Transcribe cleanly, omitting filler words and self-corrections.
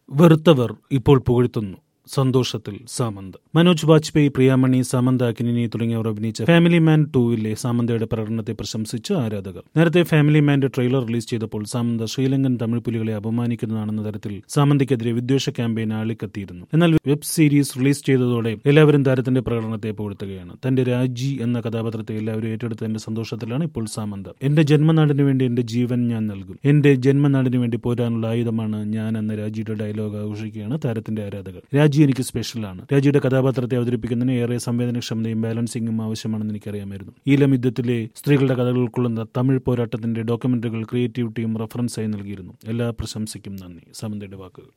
വെറുത്തവർ ഇപ്പോൾ പുകഴ്ത്തുന്നു. സന്തോഷത്തിൽ സാമന്ത. മനോജ് വാജ്പേയി, പ്രിയാമണി, സാമന്ത അക്കിനി തുടങ്ങിയവർ അഭിനയിച്ച ഫാമിലി മാൻ 2-ലെ സാമന്തയുടെ പ്രകടനത്തെ പ്രശംസിച്ച് ആരാധകർ. നേരത്തെ ഫാമിലി മാന്റെ ട്രെയിലർ റിലീസ് ചെയ്തപ്പോൾ സാമന്ത ശ്രീലങ്കൻ തമിഴ് പുലികളെ അപമാനിക്കുന്നതാണെന്ന തരത്തിൽ സാമന്തയ്ക്കെതിരെ വിദ്വേഷ ക്യാമ്പയിൻ ആളിക്കത്തിയിരുന്നു. എന്നാൽ വെബ് സീരീസ് റിലീസ് ചെയ്തതോടെ എല്ലാവരും താരത്തിന്റെ പ്രകടനത്തെ പുകഴ്ത്തുകയാണ്. തന്റെ രാജി എന്ന കഥാപാത്രത്തെ എല്ലാവരും ഏറ്റെടുത്തതിന്റെ സന്തോഷത്തിലാണ് ഇപ്പോൾ സാമന്ത. എന്റെ ജന്മനാടിന് വേണ്ടി എന്റെ ജീവൻ ഞാൻ നൽകും, എന്റെ ജന്മനാടിന് വേണ്ടി പോരാനുള്ള ആയുധമാണ് ഞാൻ എന്ന രാജിയുടെ ഡയലോഗ് ആഘോഷിക്കുകയാണ് താരത്തിന്റെ ആരാധകർ. രാജി എനിക്ക് സ്പെഷ്യലാണ്. രാജിയുടെ കഥാപാത്രത്തെ അവതരിപ്പിക്കുന്നതിന് ഏറെ സംവേദനക്ഷമതയും ബാലൻസിംഗും ആവശ്യമാണെന്ന് എനിക്കറിയാമായിരുന്നു. ഈലം യുദ്ധത്തിലെ സ്ത്രീകളുടെ കഥകൾ ഉൾക്കൊള്ളുന്ന തമിഴ് പോരാട്ടത്തിന്റെ ഡോക്യുമെന്ററികൾ ക്രിയേറ്റിവിറ്റിയും റഫറൻസായി നൽകിയിരുന്നു. എല്ലാ പ്രശംസയ്ക്കും നന്ദി. സാമന്തയുടെ വാക്കുകൾ.